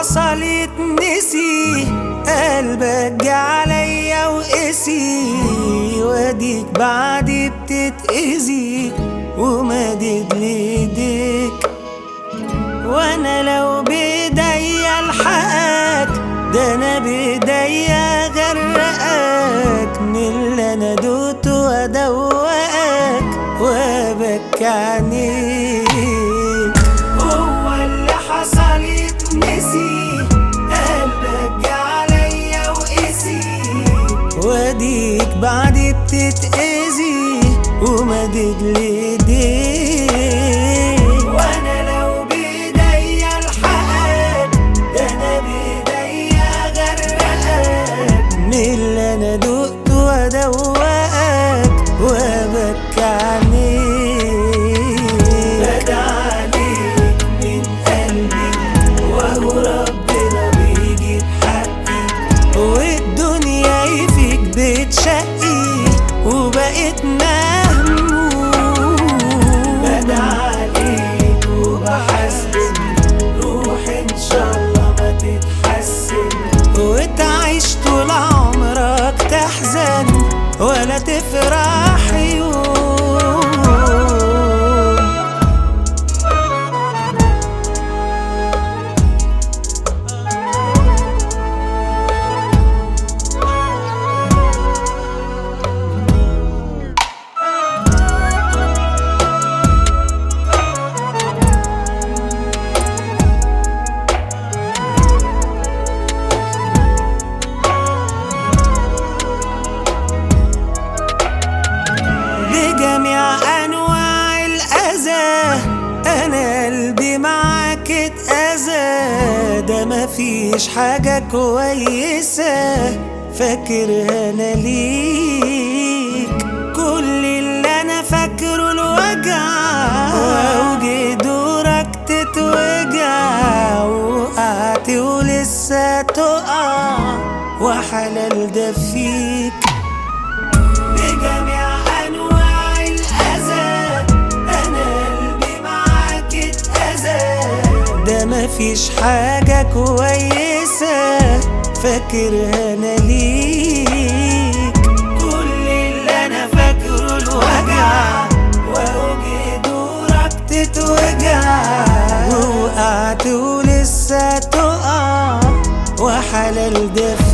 حصل يتنسي، قلبك جه عليا وقسي، واديك بعدي بتتأذي ومدد ليديك. وانا لو بايديا الحقك، ده انا بايديا غرقك من اللي انا دوقته وادوقك وابكي عينيك. هو اللي حصل يتنسي، قلبك جه عليا وقسي، واديك بعدي بتتأذي ومدد ليديك. وانا لو بايديا الحقك، ده انا بايديا غرقك من اللي انا دوقته وادوقك وابكي عينيك. بدعي عليك من قلبي وهو ربنا بيجيب حقي، والدنيا فيك بتشقي وبقيت مهموم. بدعي عليك وبحسن روحي ان شاء الله ما تتحسن، وتعيش طول عمرك تحزن ولا تفرح يوم. بجميع انواع الاذى انا قلبي معاك اتأذى، ده مفيش حاجة كويسة فاكرها انا ليك. كل اللي انا فاكره الوجع، وجه دورك تتوجع، وقعت ولسه تقع وحلال ده فيك. بجميع انواع الاذى انا قلبي معاك اتأذى، ده مفيش حاجة كويسة فاكرها انا ليك. كل اللي انا فاكره الوجع، وجه دورك تتوجع، ووقعت ولسه تقع وحلال ده